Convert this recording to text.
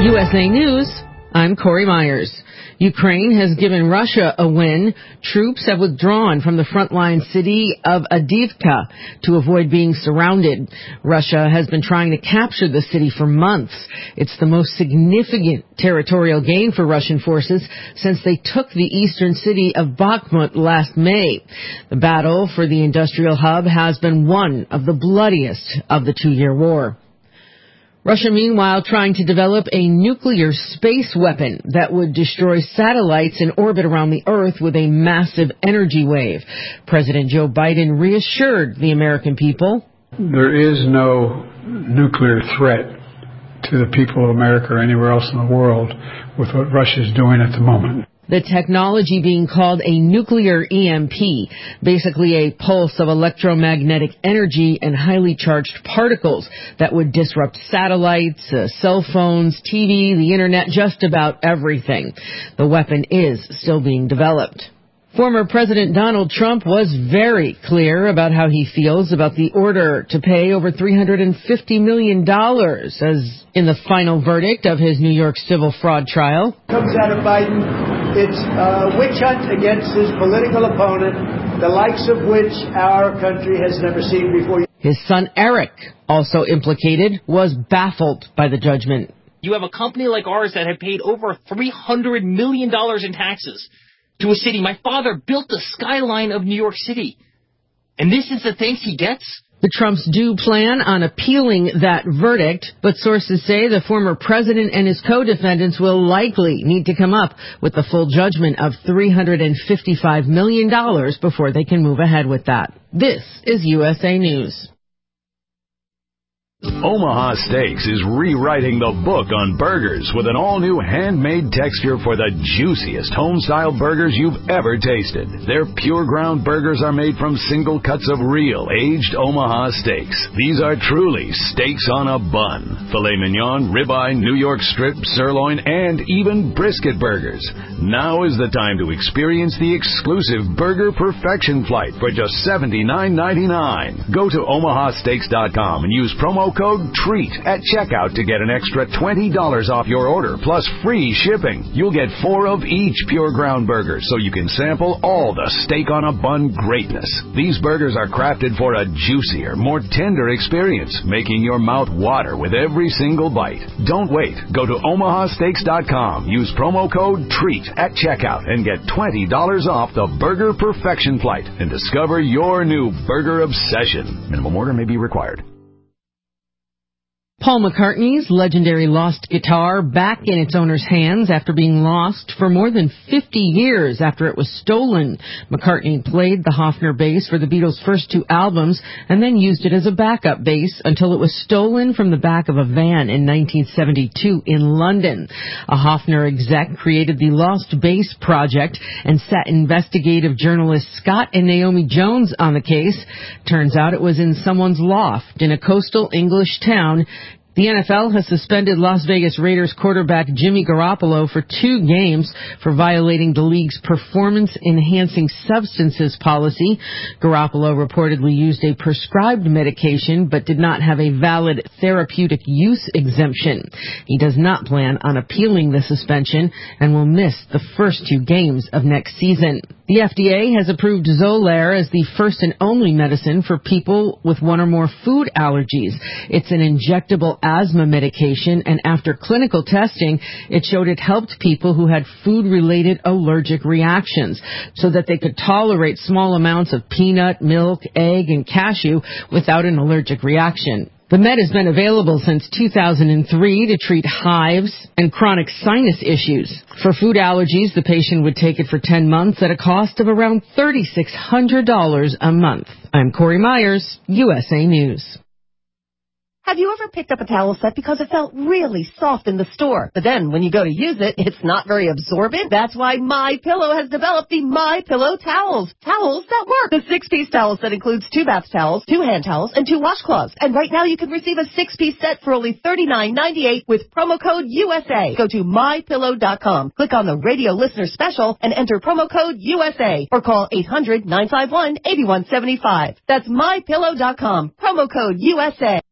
USA News, I'm Corey Myers. Ukraine has given Russia a win. Troops have withdrawn from the frontline city of Avdiivka to avoid being surrounded. Russia has been trying to capture the city for months. It's the most significant territorial gain for Russian forces since they took the eastern city of Bakhmut last May. The battle for the industrial hub has been one of the bloodiest of the two-year war. Russia, meanwhile, trying to develop a nuclear space weapon that would destroy satellites in orbit around the Earth with a massive energy wave. President Joe Biden reassured the American people. There is no nuclear threat to the people of America or anywhere else in the world with what Russia is doing at the moment. The technology being called a nuclear EMP, basically a pulse of electromagnetic energy and highly charged particles that would disrupt satellites, cell phones, TV, the internet, just about everything. The weapon is still being developed. Former President Donald Trump was very clear about how he feels about the order to pay over $350 million as in the final verdict of his New York civil fraud trial. Comes out of Biden. It's a witch hunt against his political opponent, the likes of which our country has never seen before. His son Eric, also implicated, was baffled by the judgment. You have a company like ours that had paid over $300 million in taxes to a city. My father built the skyline of New York City. And this is the thanks he gets? The Trumps do plan on appealing that verdict, but sources say the former president and his co-defendants will likely need to come up with the full judgment of $355 million before they can move ahead with that. This is USA News. Omaha Steaks is rewriting the book on burgers with an all-new handmade texture for the juiciest home-style burgers you've ever tasted. Their pure ground burgers are made from single cuts of real, aged Omaha steaks. These are truly steaks on a bun. Filet mignon, ribeye, New York strip, sirloin, and even brisket burgers. Now is the time to experience the exclusive Burger Perfection Flight for just $79.99. Go to omahasteaks.com and use promo code TREAT at checkout to get an extra $20 off your order, plus free shipping. You'll get 4 of each pure ground burger, so you can sample all the steak on a bun greatness. These burgers are crafted for a juicier, more tender experience, making your mouth water with every single bite. Don't wait. Go to omahasteaks.com. Use promo code TREAT at checkout and get $20 off the Burger Perfection Flight and discover your new burger obsession. Minimum order may be required. Paul McCartney's legendary lost guitar back in its owner's hands after being lost for more than 50 years after it was stolen. McCartney played the Hofner bass for the Beatles' first 2 albums and then used it as a backup bass until it was stolen from the back of a van in 1972 in London. A Hofner exec created the Lost Bass Project and set investigative journalists Scott and Naomi Jones on the case. Turns out it was in someone's loft in a coastal English town. The NFL has suspended Las Vegas Raiders quarterback Jimmy Garoppolo for 2 games for violating the league's performance-enhancing substances policy. Garoppolo reportedly used a prescribed medication but did not have a valid therapeutic use exemption. He does not plan on appealing the suspension and will miss the first 2 games of next season. The FDA has approved Xolair as the first and only medicine for people with 1 or more food allergies. It's an injectable asthma medication, and after clinical testing, it showed it helped people who had food-related allergic reactions so that they could tolerate small amounts of peanut, milk, egg, and cashew without an allergic reaction. The med has been available since 2003 to treat hives and chronic sinus issues. For food allergies, the patient would take it for 10 months at a cost of around $3,600 a month. I'm Corey Myers, USA News. Have you ever picked up a towel set because it felt really soft in the store, but then when you go to use it, it's not very absorbent? That's why MyPillow has developed the MyPillow towels. Towels that work. The 6-piece towel set includes 2 bath towels, 2 hand towels, and 2 washcloths. And right now you can receive a 6-piece set for only $39.98 with promo code USA. Go to MyPillow.com, click on the radio listener special, and enter promo code USA, or call 800-951-8175. That's MyPillow.com, promo code USA.